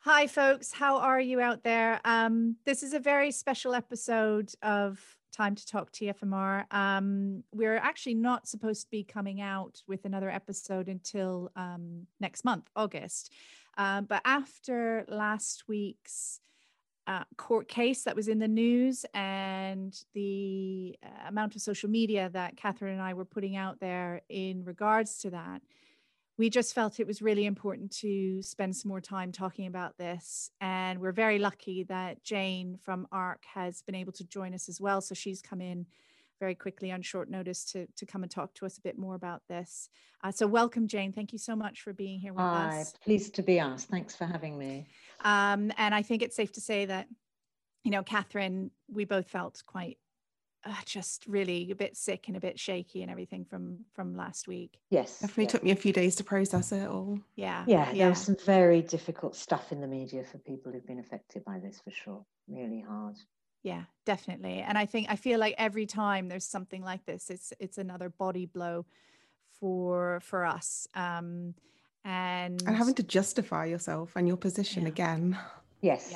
Hi, folks. How are you out there? This is a very special episode of Time to Talk TFMR. We're actually not supposed to be coming out with another episode until next month, August. But after last week's court case that was in the news and the amount of social media that Catherine and I were putting out there in regards to that, we just felt it was really important to spend some more time talking about this. And we're very lucky that Jane from ARC has been able to join us as well. So she's come in very quickly on short notice to come and talk to us a bit more about this. So welcome, Jane. Thank you so much for being here with us. Pleased to be asked. Thanks for having me. And I think it's safe to say that, Catherine, we both felt quite just really a bit sick and a bit shaky and everything from last week. Yes. Definitely took me a few days to process it all. Yeah. There's some very difficult stuff in the media for people who've been affected by this, for sure. Really hard. Yeah, definitely. And I feel like every time there's something like this, it's another body blow for us. And having to justify yourself and your position again. Yes.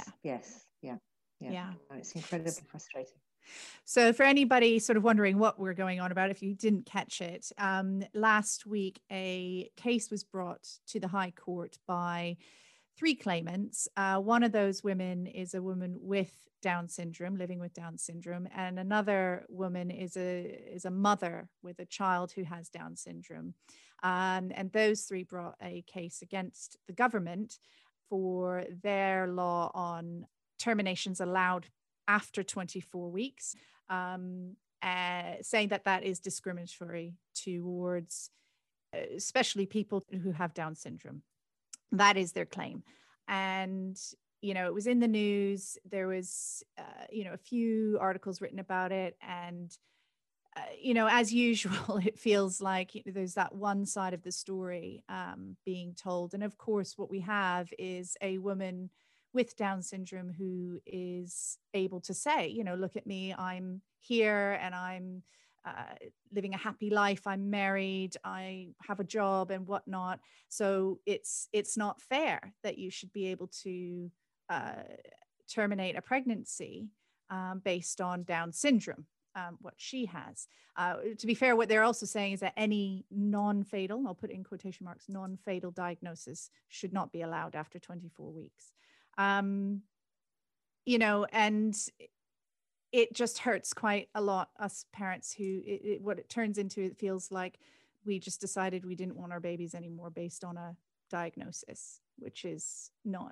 It's incredibly frustrating. So for anybody sort of wondering what we're going on about, if you didn't catch it, last week a case was brought to the High Court by 3 claimants. One of those women is a woman with Down syndrome, living with Down syndrome, and another woman is a mother with a child who has Down syndrome. And those 3 brought a case against the government for their law on terminations allowed after 24 weeks, saying that is discriminatory towards especially people who have Down syndrome. That is their claim. And, it was in the news. There was, a few articles written about it. And, as usual, it feels like there's that one side of the story being told. And of course, what we have is a woman with Down syndrome who is able to say, look at me, I'm here and I'm living a happy life. I'm married, I have a job and whatnot. So it's not fair that you should be able to terminate a pregnancy based on Down syndrome, what she has. To be fair, what they're also saying is that any non-fatal, I'll put it in quotation marks, non-fatal diagnosis should not be allowed after 24 weeks. And it just hurts quite a lot, us parents who what it turns into, it feels like we just decided we didn't want our babies anymore based on a diagnosis, which is not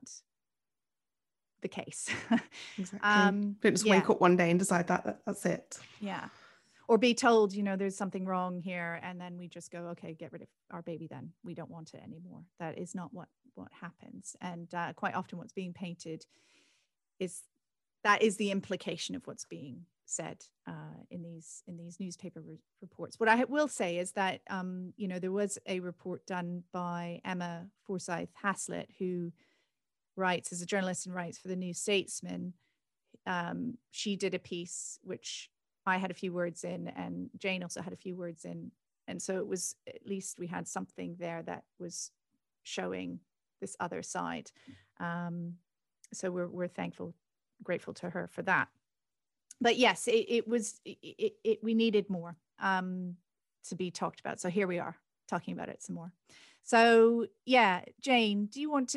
the case. Exactly. Don't just wake up one day and decide that's it. Yeah. Or be told, there's something wrong here. And then we just go, okay, get rid of our baby then. We don't want it anymore. That is not what happens. And quite often what's being painted is the implication of what's being said in these newspaper reports. What I will say is that, there was a report done by Emma Forsyth Haslett, who writes as a journalist and writes for the New Statesman. She did a piece which I had a few words in, and Jane also had a few words in. And so it was, at least we had something there that was showing this other side. So we're grateful to her for that. But yes, we needed more to be talked about. So here we are talking about it some more. So yeah, Jane, do you want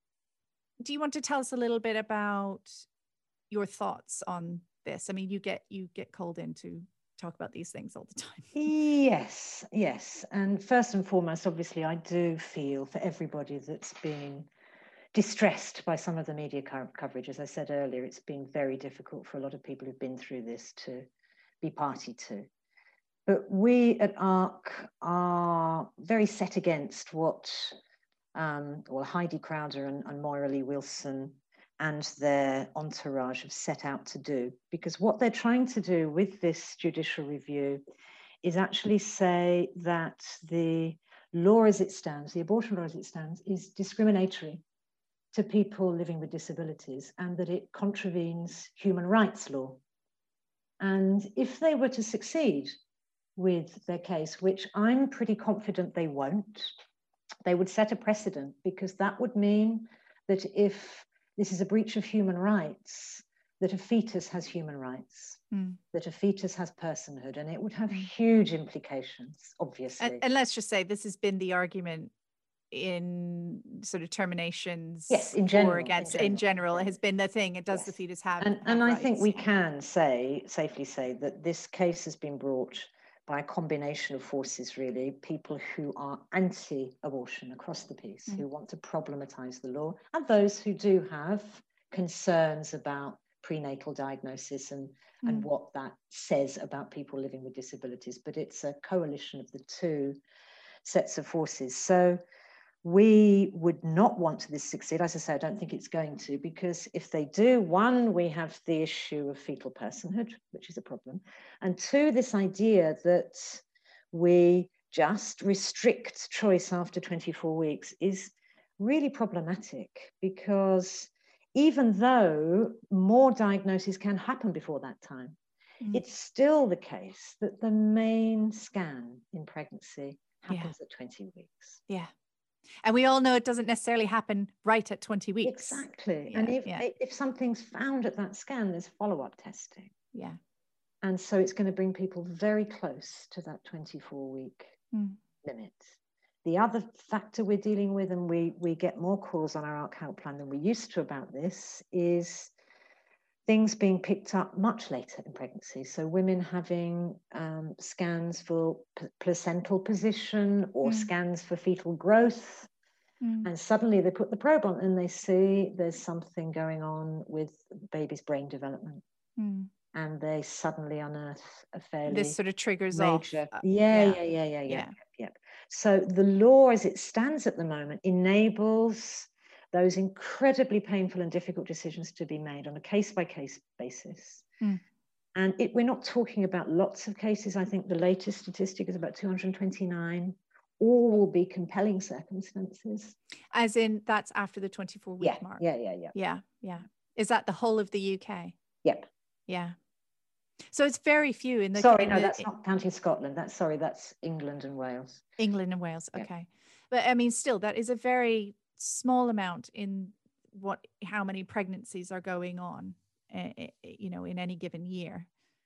to tell us a little bit about your thoughts on this? I mean, you get called in to talk about these things all the time. Yes. And first and foremost, obviously, I do feel for everybody that's been distressed by some of the media coverage. As I said earlier, it's been very difficult for a lot of people who've been through this to be party to. But we at ARC are very set against what Heidi Crowder and Moira Lee Wilson and their entourage have set out to do. Because what they're trying to do with this judicial review is actually say that the law as it stands, the abortion law as it stands, is discriminatory to people living with disabilities, and that it contravenes human rights law. And if they were to succeed with their case, which I'm pretty confident they won't, they would set a precedent, because that would mean that if this is a breach of human rights, that a fetus has human rights, that a fetus has personhood, and it would have huge implications, obviously. And let's just say this has been the argument in sort of terminations, yes, in general, or against, in general, it has been the thing. It does, yes. The fetus have and rights? I think we can safely say that this case has been brought by a combination of forces, really, people who are anti-abortion across the piece, who want to problematize the law, and those who do have concerns about prenatal diagnosis and what that says about people living with disabilities. But it's a coalition of the two sets of forces. So we would not want this to succeed. As I say, I don't think it's going to, because if they do, one, we have the issue of fetal personhood, which is a problem. And two, this idea that we just restrict choice after 24 weeks is really problematic, because even though more diagnoses can happen before that time, it's still the case that the main scan in pregnancy happens at 20 weeks. Yeah. And we all know it doesn't necessarily happen right at 20 weeks. Exactly. Yeah, and if something's found at that scan, there's follow-up testing. Yeah. And so it's going to bring people very close to that 24-week limit. The other factor we're dealing with, and we get more calls on our ARC helpline than we used to about this, is things being picked up much later in pregnancy. So women having scans for placental position or scans for fetal growth. And suddenly they put the probe on and they see there's something going on with the baby's brain development. And they suddenly unearth a fairly this sort of triggers major, off. Yeah. So the law as it stands at the moment enables those incredibly painful and difficult decisions to be made on a case-by-case basis. And we're not talking about lots of cases. I think the latest statistic is about 229. All will be compelling circumstances. As in, that's after the 24-week mark? Yeah. Is that the whole of the UK? Yep. Yeah. So it's very few in the... that's not counting Scotland. That's England and Wales. England and Wales, okay. But I mean, still, that is a very small amount in how many pregnancies are going on, in any given year.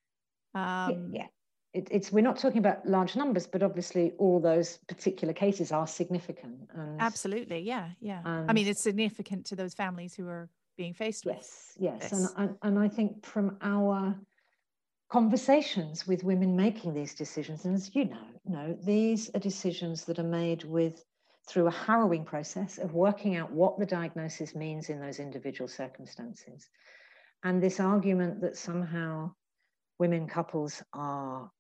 We're not talking about large numbers, but obviously all those particular cases are significant. Absolutely, yeah. I mean, it's significant to those families who are being faced with this. And I think from our conversations with women making these decisions, and as you know, these are decisions that are made through a harrowing process of working out what the diagnosis means in those individual circumstances. And this argument that somehow women couples are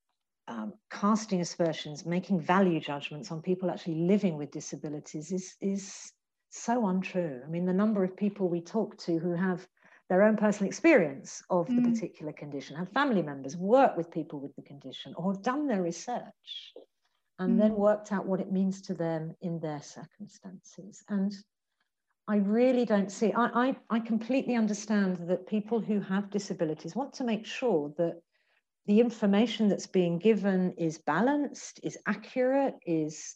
casting aspersions, making value judgments on people actually living with disabilities is so untrue. I mean, the number of people we talk to who have their own personal experience of the particular condition, have family members, work with people with the condition, or have done their research and then worked out what it means to them in their circumstances. And I really don't see, I completely understand that people who have disabilities want to make sure that the information that's being given is balanced, is accurate, is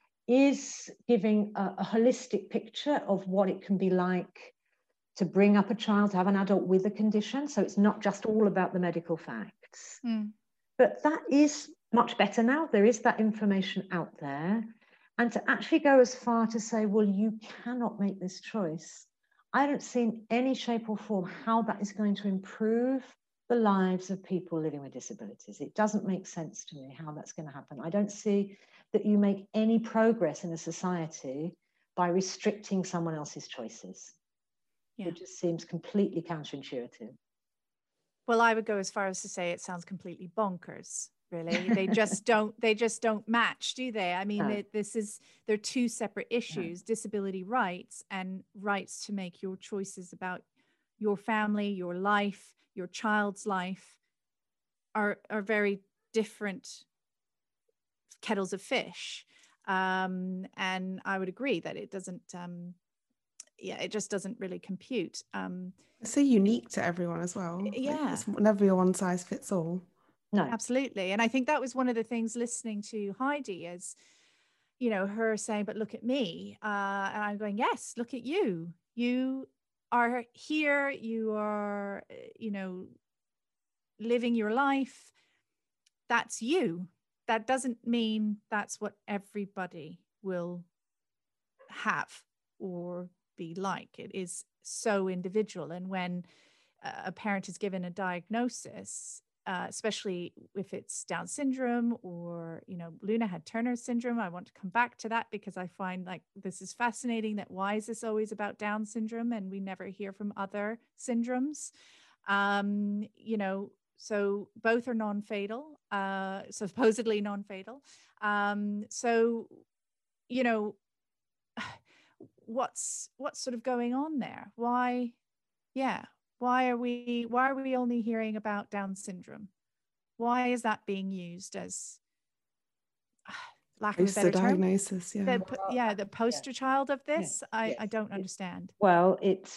giving a holistic picture of what it can be like to bring up a child, to have an adult with a condition. So it's not just all about the medical facts. But that is much better now. There is that information out there. And to actually go as far to say, well, you cannot make this choice, I don't see in any shape or form how that is going to improve the lives of people living with disabilities. It doesn't make sense to me how that's going to happen. I don't see that you make any progress in a society by restricting someone else's choices. It just seems completely counterintuitive. Well, I would go as far as to say it sounds completely bonkers, really. They just don't match, do they? I mean, they're two separate issues, disability rights and rights to make your choices about your family, your life, your child's life are very different kettles of fish. And I would agree that it doesn't, it just doesn't really compute. It's so unique to everyone as well. It's never a one size fits all. No, absolutely. And I think that was one of the things listening to Heidi is, her saying, but look at me. And I'm going, yes, look at you. You are here, you are, living your life. That's you. That doesn't mean that's what everybody will have or be like. It is so individual. And when a parent is given a diagnosis, especially if it's Down syndrome or, Luna had Turner syndrome. I want to come back to that because I find like this is fascinating, that why is this always about Down syndrome and we never hear from other syndromes? So both are non-fatal, supposedly non-fatal. So, what's sort of going on there? Why are we only hearing about Down syndrome? Why is that being used as, lack of a better term, diagnosis? The poster child of this? I don't understand. Well, it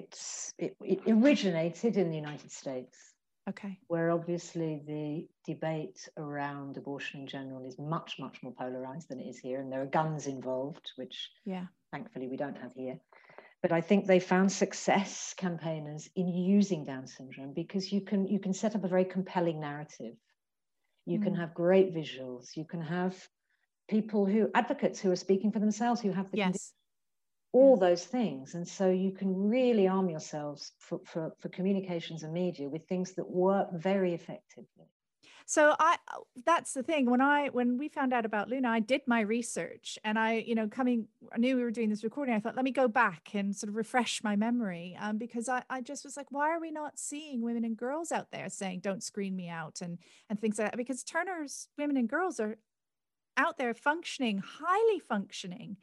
originated in the United States. Okay. Where obviously the debate around abortion in general is much, much more polarized than it is here. And there are guns involved, which thankfully we don't have here. But I think they found success, campaigners, in using Down syndrome because you can set up a very compelling narrative. You can have great visuals. You can have advocates who are speaking for themselves, who have the condition. All those things. And so you can really arm yourselves for communications and media with things that work very effectively. So that's the thing. When we found out about Luna, I did my research, and I knew we were doing this recording. I thought, let me go back and sort of refresh my memory, because I just was like, why are we not seeing women and girls out there saying, don't screen me out and things like that? Because Turner's women and girls are out there functioning, highly functioning.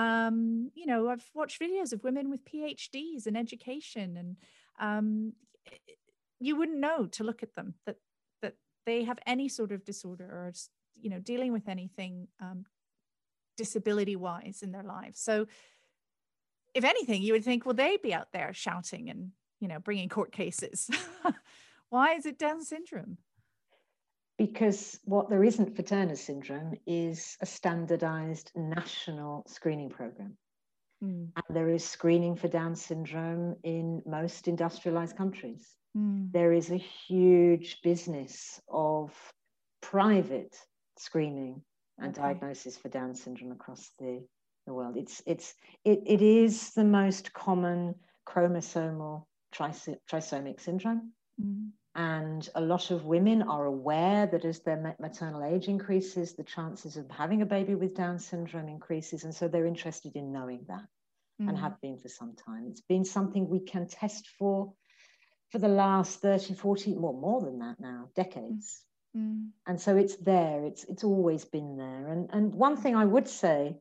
I've watched videos of women with PhDs in education, and you wouldn't know to look at them that they have any sort of disorder or, dealing with anything disability wise in their lives. So if anything, you would think, well, they'd be out there shouting and, bringing court cases. Why is it Down syndrome? Because what there isn't for Turner syndrome is a standardized national screening program. And there is screening for Down syndrome in most industrialized countries. There is a huge business of private screening and diagnosis for Down syndrome across the world. It is the most common chromosomal trisomic syndrome. And a lot of women are aware that as their maternal age increases, the chances of having a baby with Down syndrome increases. And so they're interested in knowing that and have been for some time. It's been something we can test for the last 30, 40, more than that now, decades. And so it's there, it's always been there. And one thing I would say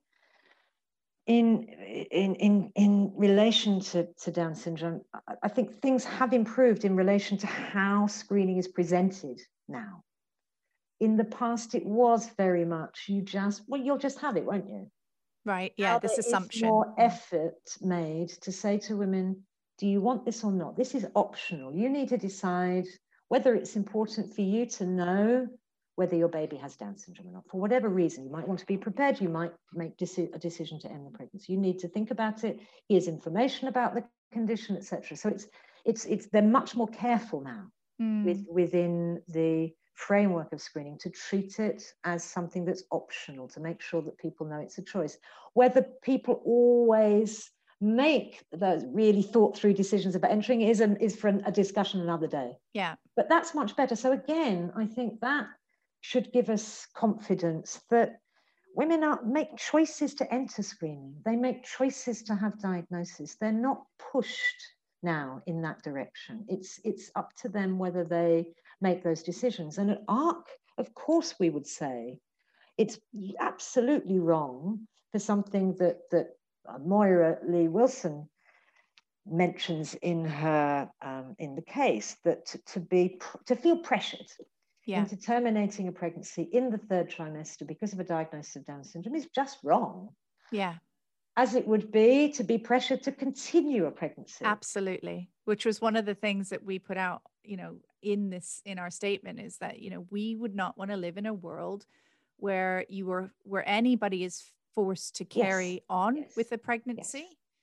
in relation to Down syndrome, I think things have improved in relation to how screening is presented now. In the past, it was very much, you'll just have it, won't you? Right, yeah, now this assumption. There is more effort made to say to women, do you want this or not? This is optional. You need to decide whether it's important for you to know whether your baby has Down syndrome or not. For whatever reason, you might want to be prepared. You might make a decision to end the pregnancy. You need to think about it. Here's information about the condition, etc. So they're much more careful now within the framework of screening to treat it as something that's optional, to make sure that people know it's a choice. Whether people always make those really thought through decisions about entering is for a discussion another day. Yeah. But that's much better. So again, I think that should give us confidence that women make choices to enter screening. They make choices to have diagnosis. They're not pushed now in that direction. It's up to them whether they make those decisions. And at ARC, of course, we would say it's absolutely wrong for something that Moira Lee Wilson mentions in her in the case, that to feel pressured into terminating a pregnancy in the 3rd trimester because of a diagnosis of Down syndrome is just wrong. Yeah. As it would be to be pressured to continue a pregnancy. Absolutely. Which was one of the things that we put out, in our statement, is that, we would not want to live in a world where where anybody is forced to carry on with a pregnancy.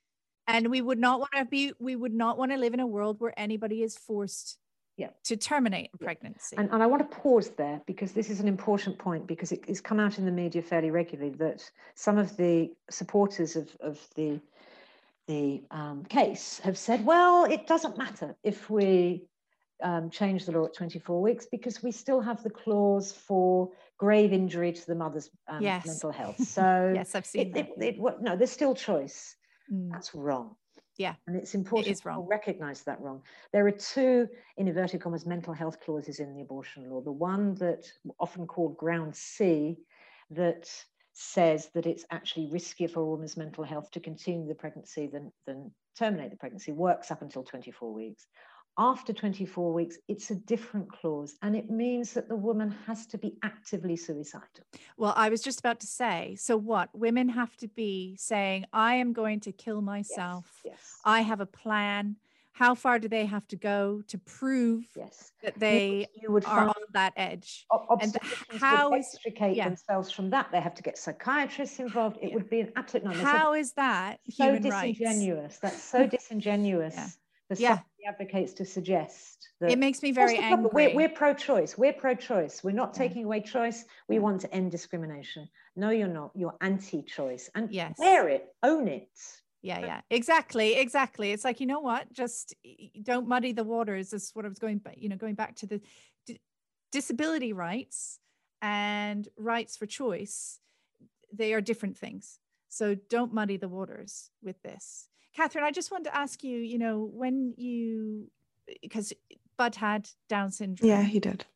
And we would not want to live in a world where anybody is forced to terminate a pregnancy. And I want to pause there, because this is an important point, because it's come out in the media fairly regularly that some of the supporters of the case have said, well, it doesn't matter if we change the law at 24 weeks, because we still have the clause for grave injury to the mother's mental health. So yes, I've seen that. No, there's still choice. That's wrong. Yeah. And it's important to recognize that wrong. There are two, in inverted commas, mental health clauses in the abortion law. The one that often called ground C, that says that it's actually riskier for a woman's mental health to continue the pregnancy than terminate the pregnancy, works up until 24 weeks. After 24 weeks, it's a different clause, and it means that the woman has to be actively suicidal. Well, I was just about to say, so what? Women have to be saying, I am going to kill myself. Yes. I have a plan. How far do they have to go to prove that they are on that edge? And how to extricate themselves from that? They have to get psychiatrists involved. It would be an absolute nightmare. How is that human rights? Disingenuous. That's so disingenuous. For some of the advocates to suggest that it makes me very angry. We're pro-choice. We're pro-choice. We're not taking away choice. We want to end discrimination. No, you're not. You're anti-choice. And wear it, own it. Yeah, exactly. It's like, you know what? Just don't muddy the waters. This is what I was going back to the disability rights and rights for choice. They are different things. So don't muddy the waters with this. Catherine, I just wanted to ask you, because Bud had Down syndrome. Yeah, he did.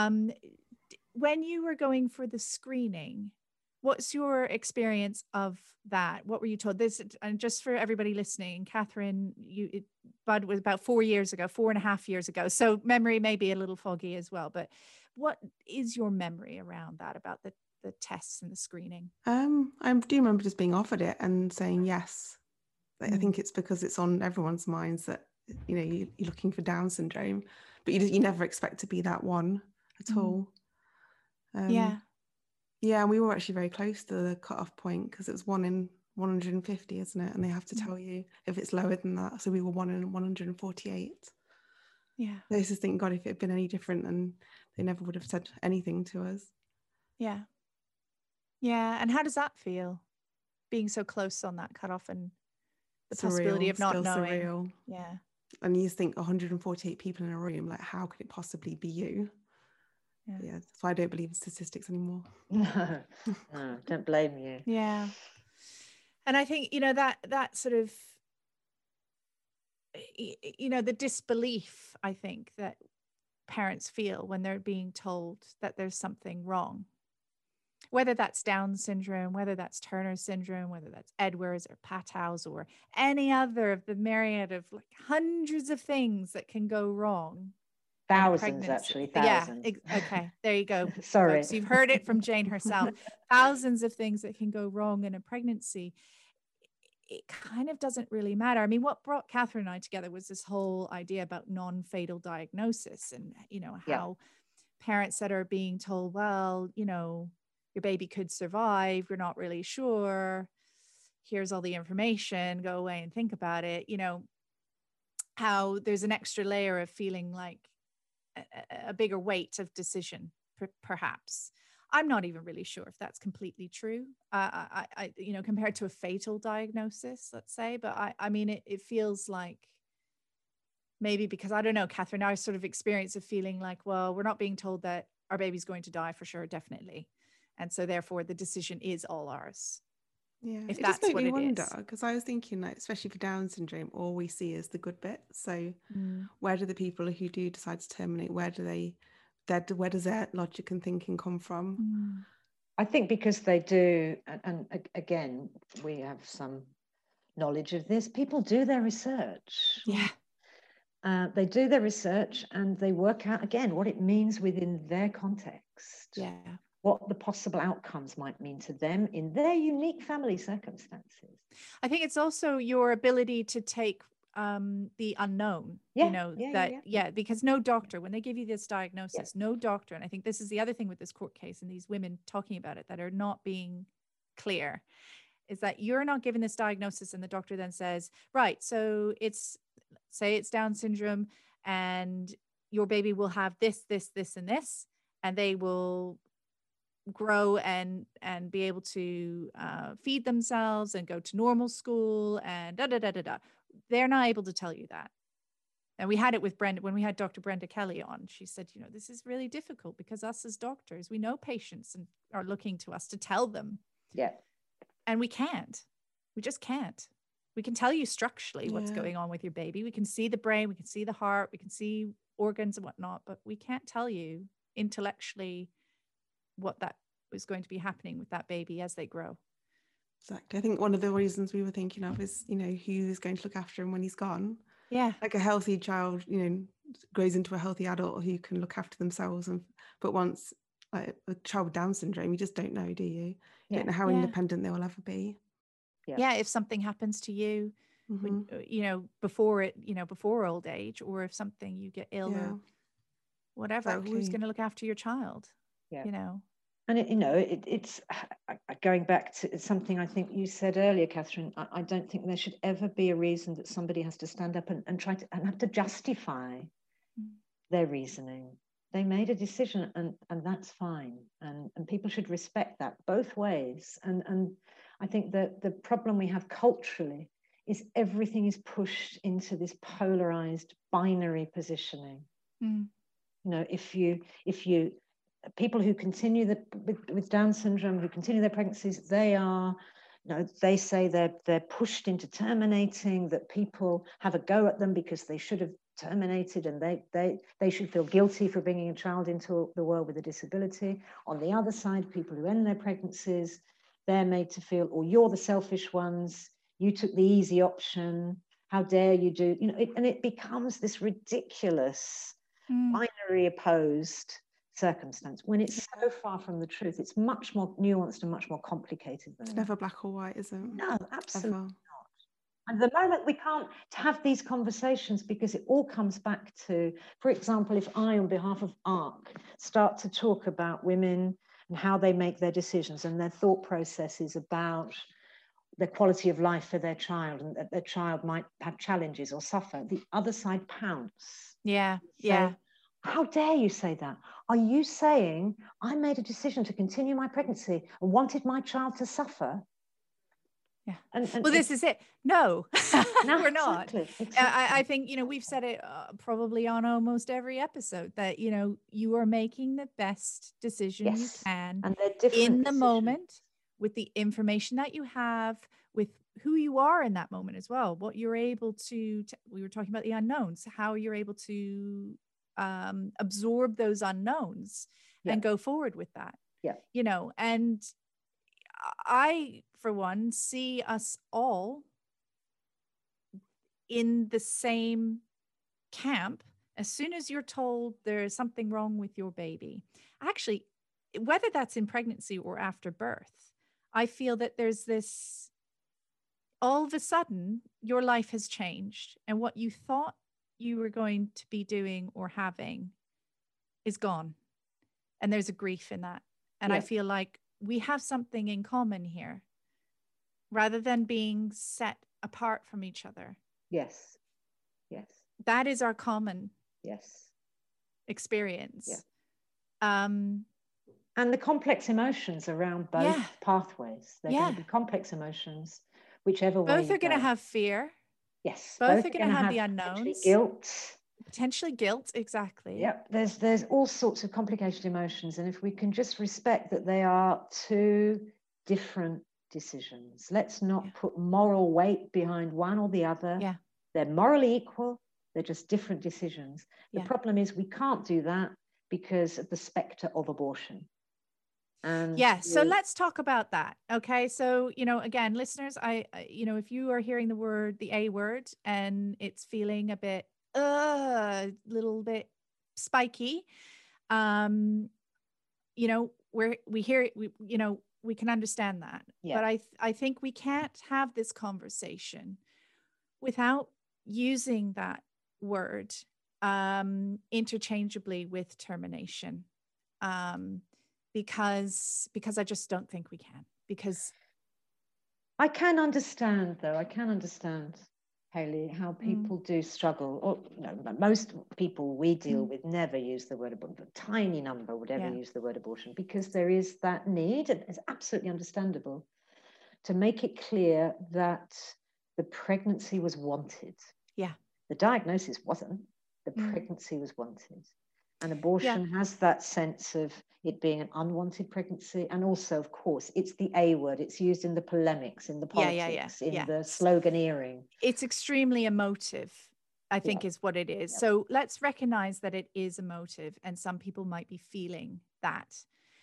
When you were going for the screening, what's your experience of that? What were you told? This, and just for everybody listening, Catherine, Bud was about 4.5 years ago. So memory may be a little foggy as well, but what is your memory around that, about the tests and the screening? I do remember just being offered it and saying yes. I think it's because it's on everyone's minds that, you're looking for Down syndrome, but you never expect to be that one at all. Yeah, and we were actually very close to the cutoff point, because it was 1 in 150, isn't it? And they have to tell you if it's lower than that. So we were 1 in 148. Yeah. So I just think, God, if it had been any different, then they never would have said anything to us. Yeah. And how does that feel, being so close on that cutoff and the possibility of not knowing? Surreal. Yeah. And you think 148 people in a room, like, how could it possibly be you? Yeah, that's why I don't believe in statistics anymore. No, don't blame you. Yeah. And I think, that sort of, the disbelief, I think, that parents feel when they're being told that there's something wrong, whether that's Down syndrome, whether that's Turner syndrome, whether that's Edwards or Patau's or any other of the myriad of hundreds of things that can go wrong. Thousands, actually. Thousands. Yeah. Okay. There you go. Sorry. Folks. You've heard it from Jane herself. Thousands of things that can go wrong in a pregnancy. It kind of doesn't really matter. I mean, what brought Catherine and I together was this whole idea about non-fatal diagnosis, and, how parents that are being told, well, your baby could survive, you're not really sure, here's all the information, go away and think about it. How there's an extra layer of feeling like a bigger weight of decision, perhaps. I'm not even really sure if that's completely true, compared to a fatal diagnosis, let's say. But I mean, it feels like maybe because, I don't know, Catherine, our sort of experience of feeling like, well, we're not being told that our baby's going to die for sure, definitely. And so therefore the decision is all ours. Yeah, if it that's just made what me wonder, because I was thinking, like, especially for Down syndrome, all we see is the good bit. So where do the people who do decide to terminate, where does their logic and thinking come from? I think because they do, and again, we have some knowledge of this, people do their research. Yeah. They do their research and they work out, again, what it means within their context. Yeah. What the possible outcomes might mean to them in their unique family circumstances. I think it's also your ability to take the unknown, because no doctor, when they give you this diagnosis, no doctor, and I think this is the other thing with this court case and these women talking about it that are not being clear, is that you're not given this diagnosis and the doctor then says, right, so say it's Down syndrome and your baby will have this, this, this, and this, and they will grow and be able to feed themselves and go to normal school and da da da da da. They're not able to tell you that. And we had it with Brenda when we had Dr. Brenda Kelly on. She said, you know, this is really difficult because us as doctors, we know patients and are looking to us to tell them. Yeah. And we can't. We just can't. We can tell you structurally what's going on with your baby. We can see the brain, we can see the heart, we can see organs and whatnot, but we can't tell you intellectually what that is going to be happening with that baby as they grow. Exactly. I think one of the reasons we were thinking of is, you know, who is going to look after him when he's gone. Yeah. Like a healthy child, you know, grows into a healthy adult who can look after themselves. But once, like a child with Down syndrome, you just don't know, do you? You don't know how independent they will ever be. Yeah. If something happens to you, when, you know, before old age, or if something you get ill or whatever, who's going to look after your child? Yeah. You know. And it's going back to something I think you said earlier, Catherine. I don't think there should ever be a reason that somebody has to stand up and try to and have to justify their reasoning. They made a decision, and that's fine. And people should respect that both ways. And I think that the problem we have culturally is everything is pushed into this polarized binary positioning. You know, if you people who continue with Down syndrome, who continue their pregnancies, they are, you know, they say they're pushed into terminating, that people have a go at them because they should have terminated, and they should feel guilty for bringing a child into the world with a disability. On the other side, people who end their pregnancies, they're made to feel, oh, you're the selfish ones, you took the easy option, how dare you do, you know, and it becomes this ridiculous binary opposed circumstance when it's so far from the truth. It's much more nuanced and much more complicated than it's never black or white, is it? No, absolutely Ever. not. And the moment we can't have these conversations, because it all comes back to, for example, if I, on behalf of ARC, start to talk about women and how they make their decisions and their thought processes about the quality of life for their child, and that their child might have challenges or suffer, the other side pounce. So, how dare you say that? Are you saying I made a decision to continue my pregnancy and wanted my child to suffer? Yeah. And well, this is it. No, no, we're not. Exactly. I think, you know, we've said it probably on almost every episode that, you know, you are making the best decision you can and they're different in the decisions. moment, with the information that you have, with who you are in that moment as well, what you're able to we were talking about the unknowns, how you're able to absorb those unknowns and go forward with that. You know, and I, for one, see us all in the same camp. As soon as you're told there's something wrong with your baby, actually, whether that's in pregnancy or after birth, I feel that there's this, all of a sudden, your life has changed, and what you thought you were going to be doing or having is gone. And there's a grief in that. And I feel like we have something in common here, rather than being set apart from each other. Yes. That is our common experience. And the complex emotions around both pathways. They're going to be complex emotions, whichever way. Both are going to have fear. Yes. Both are going to have the unknowns. Potentially guilt. Exactly. Yep. There's all sorts of complicated emotions. And if we can just respect that they are two different decisions, let's not put moral weight behind one or the other. They're morally equal. They're just different decisions. The problem is we can't do that because of the specter of abortion. And so let's talk about that. Okay. So, you know, again, listeners, you know, if you are hearing the A word, and it's feeling a bit, little bit spiky, you know, we hear it, you know, we can understand that. But I think we can't have this conversation without using that word interchangeably with termination. Because I just don't think we can, because I can understand, though. I can understand, Hayley, how people do struggle. Or no, most people we deal with never use the word abortion. A tiny number would ever use the word abortion, because there is that need, and it's absolutely understandable, to make it clear that the pregnancy was wanted. Yeah. The diagnosis wasn't. The pregnancy was wanted. And abortion has that sense of it being an unwanted pregnancy. And also, of course, it's the A word. It's used in the polemics, in the politics, in the sloganeering. It's extremely emotive, I think, is what it is. So let's recognize that it is emotive, and some people might be feeling that.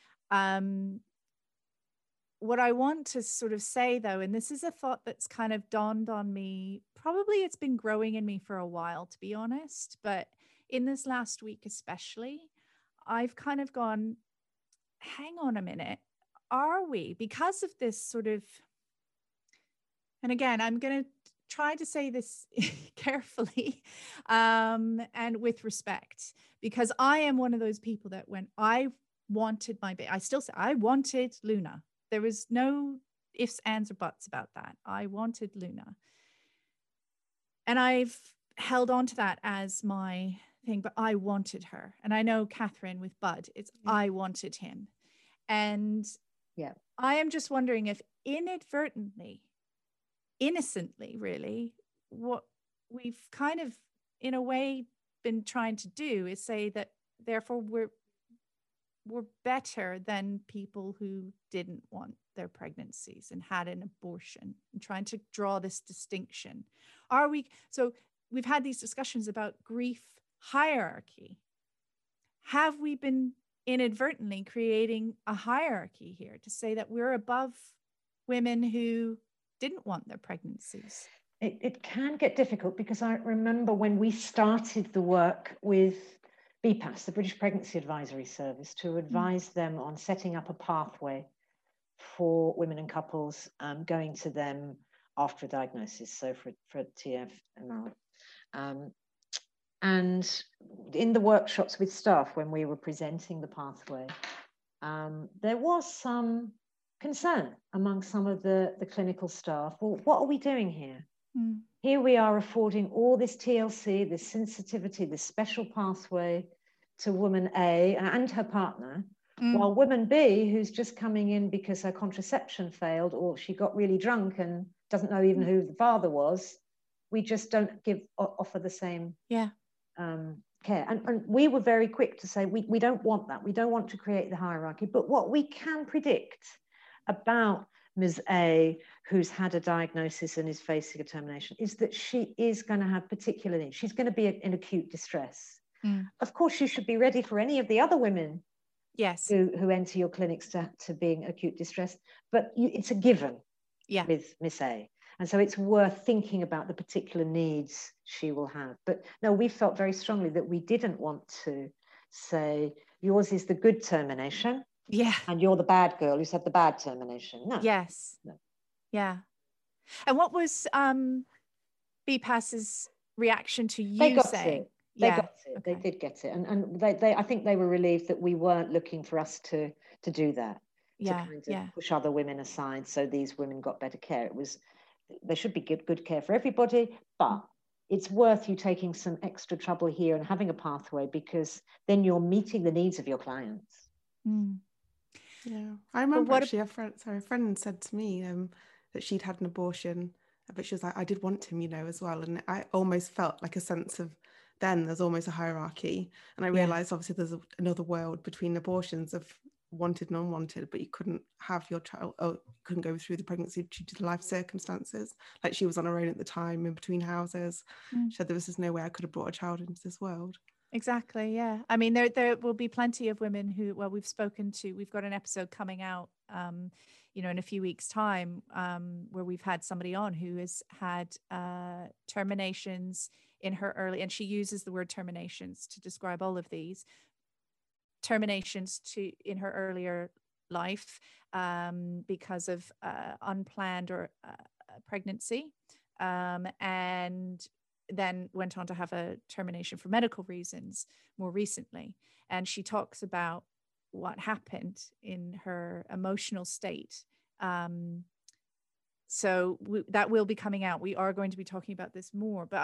What I want to sort of say, though, and this is a thought that's kind of dawned on me, probably it's been growing in me for a while, to be honest, but in this last week especially, I've kind of gone, hang on a minute, are we, because of this sort of, and again, I'm going to try to say this carefully and with respect, because I am one of those people that when I wanted my baby, I still say I wanted Luna. There was no ifs, ands, or buts about that. I wanted Luna. And I've held on to that as my thing, but I wanted her. And I know Catherine with Bud, it's I wanted him. And I am just wondering if inadvertently, innocently, really, what we've kind of, in a way, been trying to do is say that, therefore, we're better than people who didn't want their pregnancies and had an abortion, and trying to draw this distinction. Are we? So we've had these discussions about grief hierarchy. Have we been inadvertently creating a hierarchy here to say that we're above women who didn't want their pregnancies? It can get difficult, because I remember when we started the work with BPAS, the British Pregnancy Advisory Service, to advise them on setting up a pathway for women and couples going to them after a diagnosis, so for TFMR. And in the workshops with staff, when we were presenting the pathway, there was some concern among some of the clinical staff. Well, what are we doing here? Here we are affording all this TLC, this sensitivity, this special pathway to woman A and her partner, while woman B, who's just coming in because her contraception failed, or she got really drunk and doesn't know even who the father was, we just don't offer the same care. And we were very quick to say, we don't want that. We don't want to create the hierarchy. But what we can predict about Ms. A, who's had a diagnosis and is facing a termination, is that she is going to have particular needs. She's going to be in acute distress. Of course, you should be ready for any of the other women who enter your clinics to being acute distress, but it's a given with Miss A. And so it's worth thinking about the particular needs she will have. But no, we felt very strongly that we didn't want to say, yours is the good termination. And you're the bad girl who's had the bad termination. No. No. And what was BPAS's reaction to you saying? They got it. Okay. They did get it. And they I think they were relieved that we weren't looking for us to do that. To kind of push other women aside so these women got better care. It was, there should be good care for everybody, but it's worth you taking some extra trouble here and having a pathway, because then you're meeting the needs of your clients. Yeah, I remember actually a friend said to me that she'd had an abortion, but she was like, I did want him, as well. And I almost felt like a sense of, then there's almost a hierarchy. And I realized obviously there's another world between abortions of wanted and unwanted, but you couldn't have your child, couldn't go through the pregnancy due to the life circumstances. Like she was on her own at the time in between houses. She said there was just no way I could have brought a child into this world. Exactly. Yeah. I mean, there will be plenty of women who, well, we've got an episode coming out, in a few weeks' time, where we've had somebody on who has had terminations in her early, and she uses the word terminations to describe all of these terminations in her earlier life because of unplanned or pregnancy, and then went on to have a termination for medical reasons more recently. And she talks about what happened in her emotional state So that will be coming out. We are going to be talking about this more, but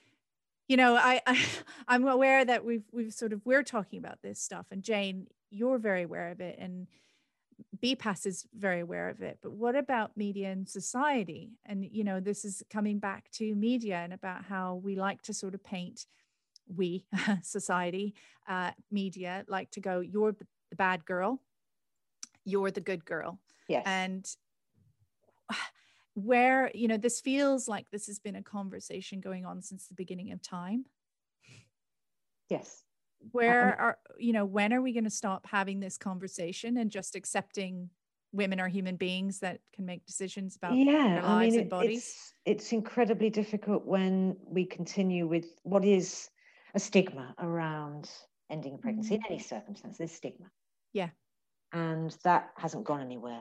I'm aware that we're talking about this stuff, and Jane, you're very aware of it, and BPAS is very aware of it. But what about media and society? And, this is coming back to media and about how we like to sort of paint, society, media like to go, you're the bad girl, you're the good girl. Yes. And where, this feels like this has been a conversation going on since the beginning of time. Yes. When are we going to stop having this conversation and just accepting women are human beings that can make decisions about their lives and bodies? It's incredibly difficult when we continue with what is a stigma around ending a pregnancy in any circumstance. There's stigma. Yeah. And that hasn't gone anywhere.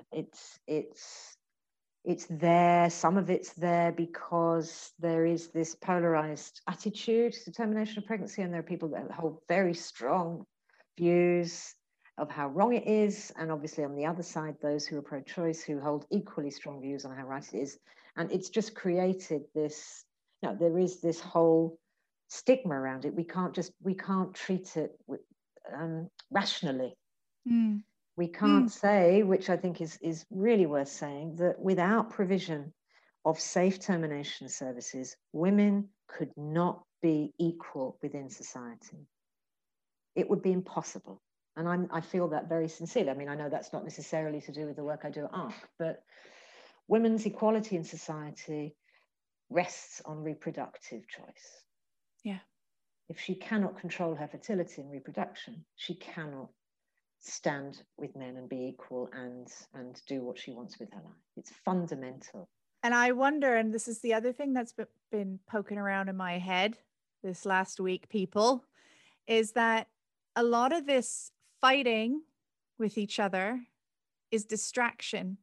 It's there. Some of it's there because there is this polarized attitude to termination of pregnancy, and there are people that hold very strong views of how wrong it is, and obviously on the other side, those who are pro-choice who hold equally strong views on how right it is. And it's just created this, there is this whole stigma around it. We can't treat it rationally. We can't say, which I think is really worth saying, that without provision of safe termination services, women could not be equal within society. It would be impossible. And I feel that very sincerely. I mean, I know that's not necessarily to do with the work I do at ARC, but women's equality in society rests on reproductive choice. Yeah. If she cannot control her fertility and reproduction, she cannot stand with men and be equal and do what she wants with her life. It's fundamental. And I wonder, and this is the other thing that's been poking around in my head this last week, people, is that a lot of this fighting with each other is distraction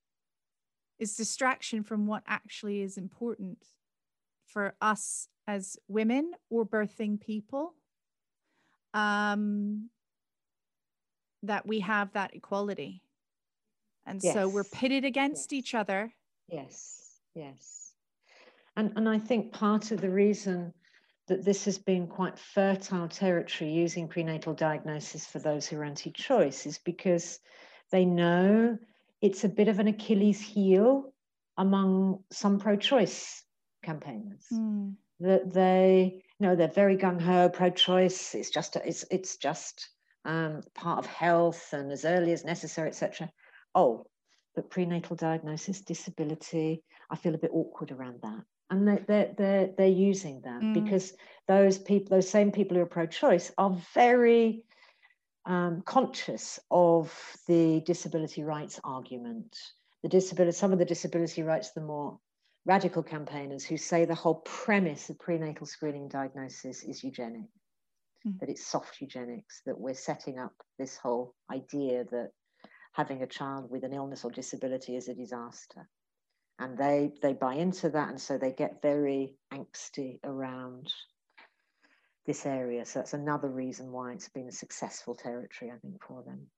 from what actually is important for us as women or birthing people. That we have that equality. And yes. So we're pitted against each other. Yes. And I think part of the reason that this has been quite fertile territory using prenatal diagnosis for those who are anti-choice is because they know it's a bit of an Achilles heel among some pro-choice campaigners. That they're very gung-ho pro-choice. It's just part of health and as early as necessary, etc. Oh, but prenatal diagnosis, disability, I feel a bit awkward around that. And they're using that because those same people who are pro-choice are very conscious of the disability rights argument. Some of the disability rights, the more radical campaigners who say the whole premise of prenatal screening and diagnosis is eugenic. That it's soft eugenics, that we're setting up this whole idea that having a child with an illness or disability is a disaster. And they buy into that, and so they get very angsty around this area. So that's another reason why it's been a successful territory, I think, for them.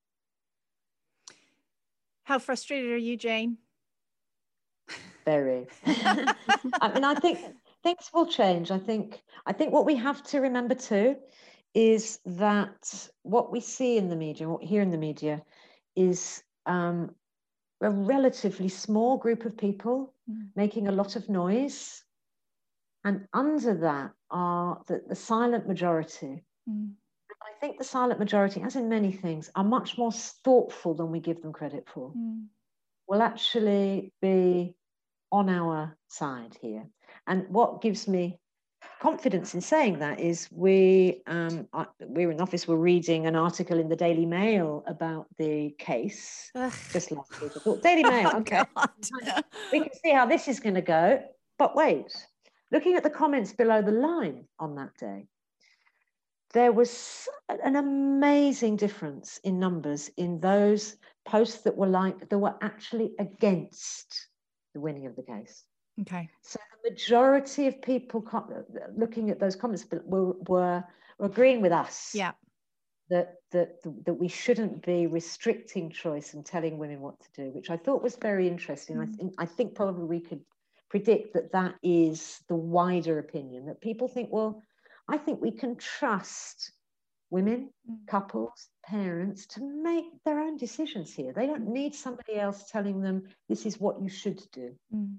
How frustrated are you, Jane? Very. I mean, I think things will change. I think what we have to remember too is that what we see in the media, what we hear in the media, is a relatively small group of people making a lot of noise, and under that are the silent majority. I think the silent majority, as in many things, are much more thoughtful than we give them credit for. Will actually be on our side here. And what gives me confidence in saying that is we're in the office, we're reading an article in the Daily Mail about the case just last week. I thought, Daily Mail, okay, we can see how this is going to go. But wait, looking at the comments below the line on that day, there was an amazing difference in numbers in those posts that were actually against the winning of the case. Okay. So the majority of people looking at those comments were agreeing with us. Yeah. that we shouldn't be restricting choice and telling women what to do, which I thought was very interesting. I think probably we could predict that is the wider opinion, that people think, well, I think we can trust women, couples, parents to make their own decisions here. They don't need somebody else telling them this is what you should do.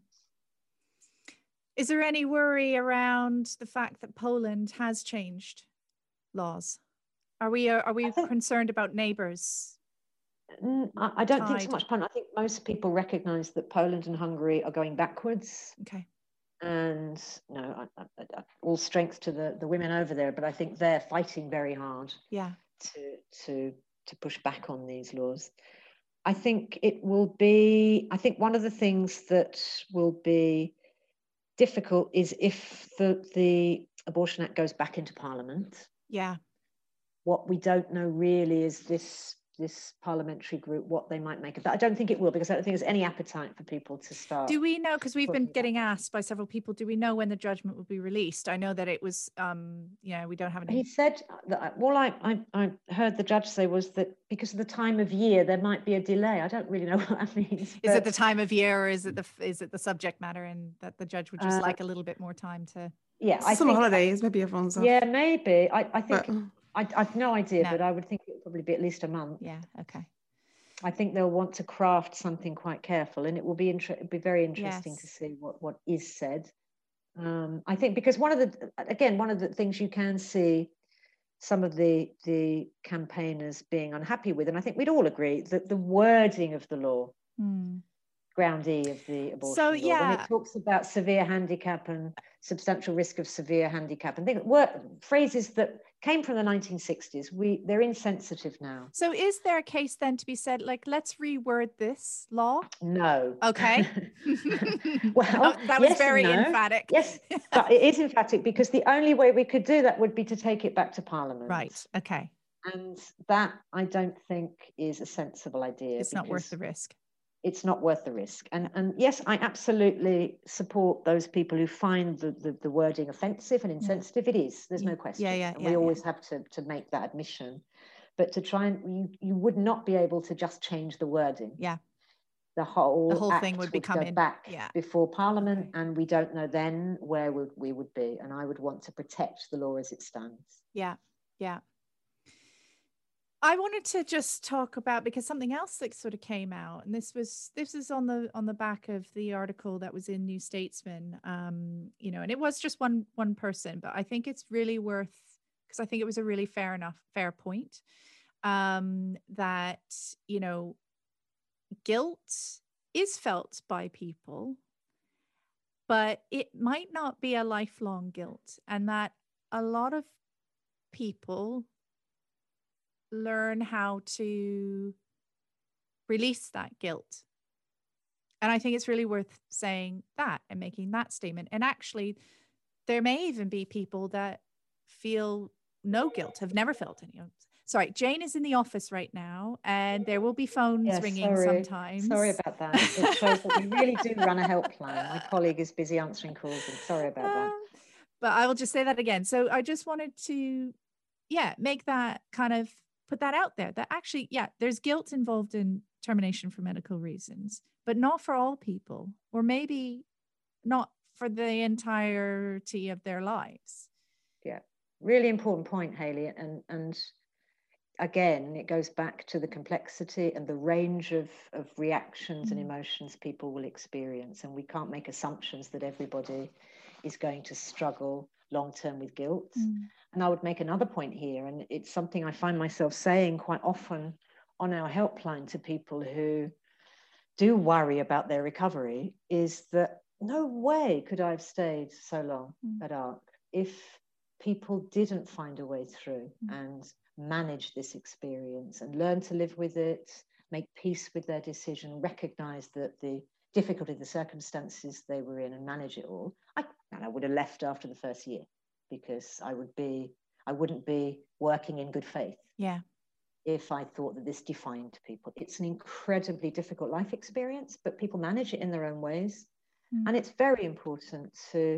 Is there any worry around the fact that Poland has changed laws? Are we concerned about neighbours? I don't think so much. I think most people recognise that Poland and Hungary are going backwards. Okay. And no, all strength to the women over there, but I think they're fighting very hard. Yeah. To push back on these laws. I think it will be. I think one of the things that will be difficult is if the Abortion Act goes back into Parliament. Yeah. What we don't know really is this parliamentary group, what they might make of that. I don't think it will, because I don't think there's any appetite for people to start. Do we know, because we've been getting asked by several people, do we know when the judgment will be released? I know that it was, we don't have any. He said that, well, I heard the judge say was that because of the time of year, there might be a delay. I don't really know what that means. Is it the time of year, or is it the subject matter, and that the judge would just like a little bit more time to? Yeah, summer holidays, maybe everyone's off. Yeah, maybe. I think. I've no idea, but I would think it would probably be at least a month. Yeah, okay. I think they'll want to craft something quite careful, and it will be very interesting to see what is said. I think because one of the things you can see some of the campaigners being unhappy with, and I think we'd all agree that the wording of the law, ground E of the abortion law, when it talks about severe handicap and substantial risk of severe handicap and things, phrases that came from the 1960s, they're insensitive now. So is there a case then to be said, like, let's reword this law? No. Okay. Well, that was very emphatic. Yes, but it is emphatic, because the only way we could do that would be to take it back to Parliament. Right, okay. And that, I don't think, is a sensible idea. It's not worth the risk. It's not worth the risk. And yes, I absolutely support those people who find the wording offensive and insensitive. It is, there's no question. And we always have to make that admission. But to try and, you would not be able to just change the wording. Yeah. The whole thing would become back before Parliament, and we don't know then where we would be. And I would want to protect the law as it stands. Yeah, yeah. I wanted to just talk about, because something else that sort of came out, and this is on the back of the article that was in New Statesman, and it was just one person, but I think it's really worth, because I think it was a really fair point, that, guilt is felt by people, but it might not be a lifelong guilt, and that a lot of people learn how to release that guilt. And I think it's really worth saying that and making that statement. And actually, there may even be people that feel no guilt, have never felt any. Sorry, Jane is in the office right now, and there will be phones ringing sometimes. Sorry about that. It shows that we really do run a helpline. My colleague is busy answering calls, and sorry about that. But I will just say that again. So I just wanted to, make that kind of, put that out there, that actually, there's guilt involved in termination for medical reasons, but not for all people, or maybe not for the entirety of their lives. Yeah, really important point, Hayley. And again, it goes back to the complexity and the range of reactions and emotions people will experience. And we can't make assumptions that everybody is going to struggle long-term with guilt. And I would make another point here, and it's something I find myself saying quite often on our helpline to people who do worry about their recovery, is that no way could I have stayed so long at ARC if people didn't find a way through and manage this experience and learn to live with it, make peace with their decision, recognize that the difficulty, the circumstances they were in, and manage it all. I would have left after the first year, because I wouldn't be working in good faith. Yeah. If I thought that this defined people. It's an incredibly difficult life experience, but people manage it in their own ways. And it's very important to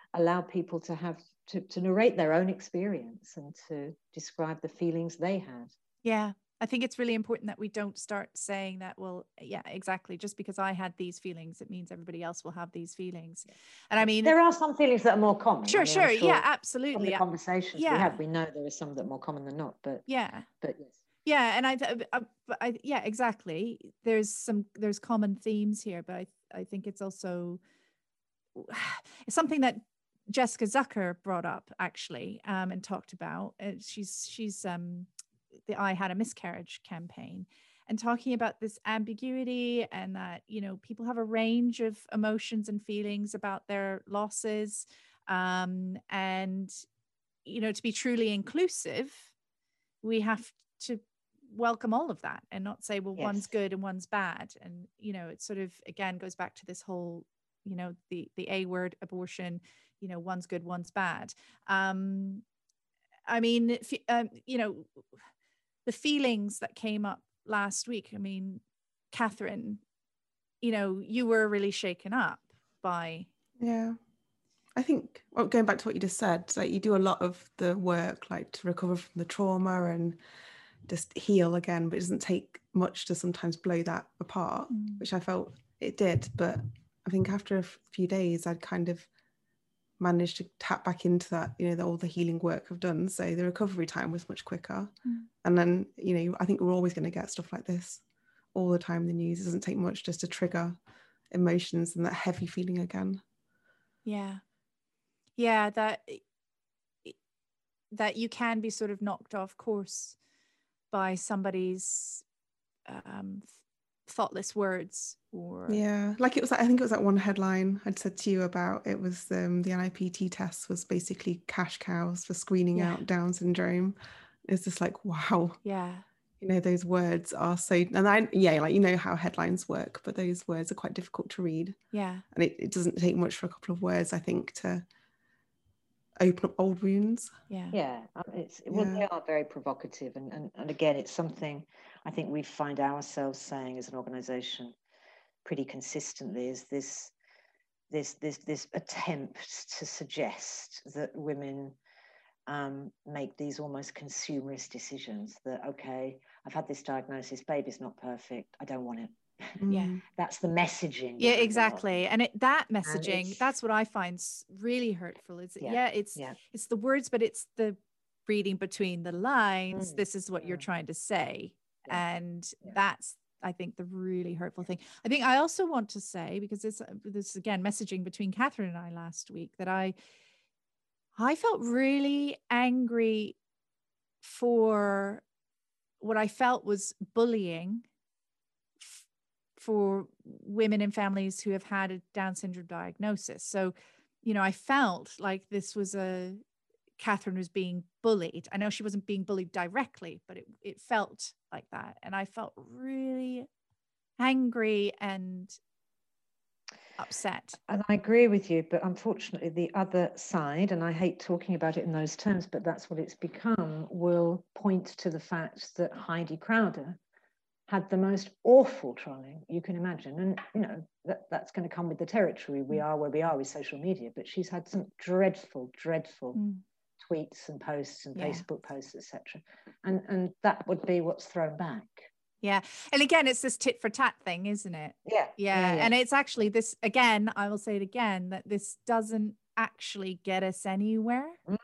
allow people to have to narrate their own experience and to describe the feelings they had. Yeah. I think it's really important that we don't start saying that, well, yeah, exactly. Just because I had these feelings, it means everybody else will have these feelings. And I mean, there are some feelings that are more common. Sure, I mean, sure. sure Yeah, absolutely. from the conversations yeah. we have, we know there are some that are more common than not, but yeah. But yes. Yeah. And yeah, exactly. There's common themes here, but I think it's also something that Jessica Zucker brought up actually, and talked about. She's the I Had a Miscarriage campaign, and talking about this ambiguity, and that, you know, people have a range of emotions and feelings about their losses, and, you know, to be truly inclusive, we have to welcome all of that and not say, well, Yes. one's good and one's bad. And, you know, it sort of, again, goes back to this whole, you know, the A word, abortion, you know, one's good, one's bad. I mean, you know, the feelings that came up last week, I mean, Catherine, you know, you were really shaken up by. Yeah. I think, well, going back to what you just said, like you do a lot of the work, like to recover from the trauma and just heal again, but it doesn't take much to sometimes blow that apart, which I felt it did. But I think after a few days, I'd kind of managed to tap back into that, you know, all the healing work I've done. So the recovery time was much quicker. And then, you know, I think we're always going to get stuff like this all the time in the news. It doesn't take much just to trigger emotions and that heavy feeling again. Yeah, that you can be sort of knocked off course by somebody's thoughtless words. Or yeah, like it was, I think it was that one headline I'd said to you about, it was the NIPT test was basically cash cows for screening out Down syndrome. It's just like, wow. Yeah. You know, those words are so, and like, you know how headlines work, but those words are quite difficult to read. Yeah. And it doesn't take much for a couple of words, I think, to open up old wounds. Yeah. Well, they are very provocative. And again, it's something I think we find ourselves saying as an organization pretty consistently, is this attempt to suggest that women make these almost consumerist decisions that, okay, I've had this diagnosis, baby's not perfect, I don't want it. Yeah. That's the messaging. Yeah, exactly. And that messaging, that's what I find really hurtful. Is it's the words, but it's the reading between the lines. This is what you're trying to say. And that's, I think, the really hurtful thing. I think I also want to say, because this again, messaging between Catherine and I last week, that I felt really angry for what I felt was bullying for women in families who have had a Down syndrome diagnosis. So, you know, I felt like this was Catherine was being bullied. I know she wasn't being bullied directly, but it felt like that. And I felt really angry and upset. And I agree with you, but unfortunately the other side, and I hate talking about it in those terms, but that's what it's become, will point to the fact that Heidi Crowder had the most awful trolling you can imagine. And, you know, that's going to come with the territory. We are where we are with social media, but she's had some dreadful tweets and posts and Facebook posts, etc. And that would be what's thrown back. Yeah. And again, it's this tit for tat thing, isn't it? Yeah. And it's actually this, again, I will say it again, that this doesn't actually get us anywhere.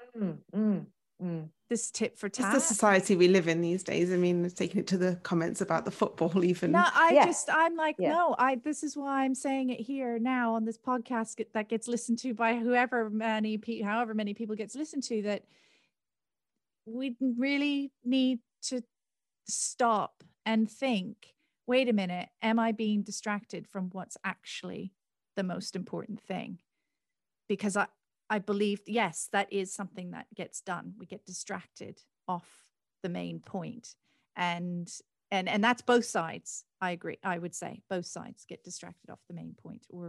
This tit for tat. It's the society we live in these days. I mean, taking it to the comments about the football even. No, I'm like, no, this is why I'm saying it here now on this podcast that gets listened to by however many people gets listened to, that we really need to stop and think, wait a minute, am I being distracted from what's actually the most important thing? Because I believe, yes, that is something that gets done. We get distracted off the main point. And that's both sides. I agree. I would say both sides get distracted off the main point. Or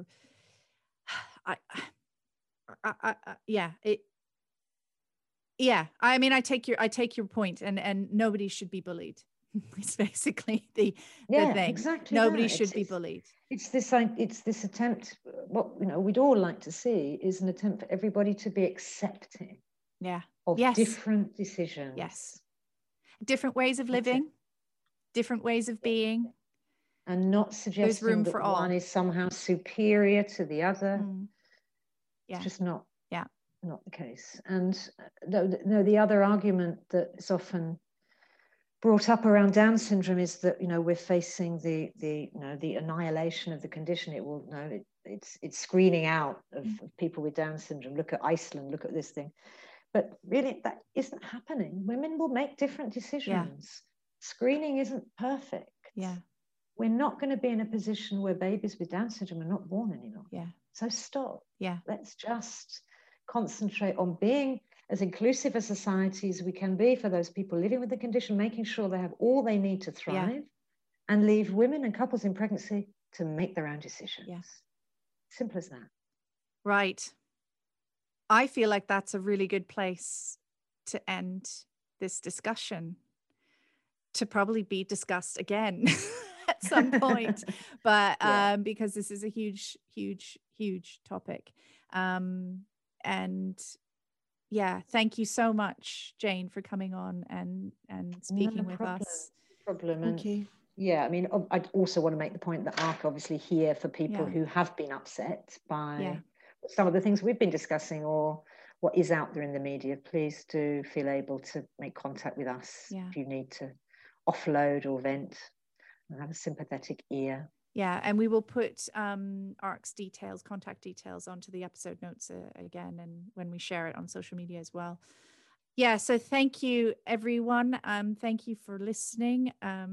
I mean, I take your point, and nobody should be bullied. It's basically the thing. Exactly. Nobody should be bullied. It's this attempt. What we'd all like to see is an attempt for everybody to be accepting. Yeah. Of different decisions. Yes. Different ways of living, different ways of being. And not suggesting that one is somehow superior to the other. It's just not the case. And the other argument that is often brought up around Down syndrome is that we're facing the annihilation of the condition. It's screening out of people with Down syndrome. Look at Iceland. Look at this thing. But really, that isn't happening. Women will make different decisions. Yeah. Screening isn't perfect. Yeah. We're not going to be in a position where babies with Down syndrome are not born anymore. Yeah. So stop. Yeah. Let's just concentrate on being as inclusive a society as we can be for those people living with the condition, making sure they have all they need to thrive, and leave women and couples in pregnancy to make their own decisions. Yeah. Simple as that. Right. I feel like that's a really good place to end this discussion, to probably be discussed again at some point, but because this is a huge, huge, huge topic. And yeah, thank you so much, Jane, for coming on and speaking with us. Thank you. Yeah, I mean, I also want to make the point that ARC obviously here for people who have been upset by some of the things we've been discussing or what is out there in the media. Please do feel able to make contact with us if you need to offload or vent and have a sympathetic ear. Yeah, and we will put ARC's contact details onto the episode notes again, and when we share it on social media as well. Yeah, so thank you, everyone. Thank you for listening.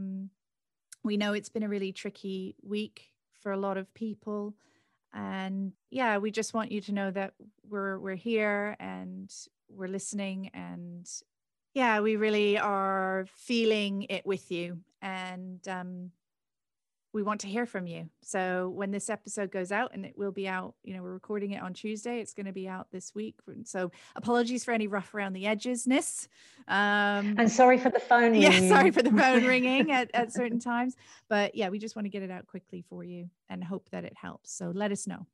We know it's been a really tricky week for a lot of people. And yeah, we just want you to know that we're here and we're listening, and yeah, we really are feeling it with you, and we want to hear from you. So when this episode goes out, and it will be out, we're recording it on Tuesday, it's going to be out this week. So apologies for any rough around the edgesness. And sorry for the phone ringing. Yeah, sorry for the phone ringing at certain times. But yeah, we just want to get it out quickly for you and hope that it helps. So let us know.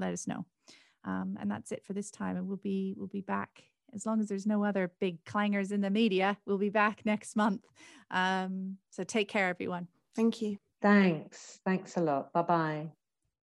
And that's it for this time. And we'll be back, as long as there's no other big clangers in the media. We'll be back next month. So take care, everyone. Thank you. Thanks a lot. Bye-bye.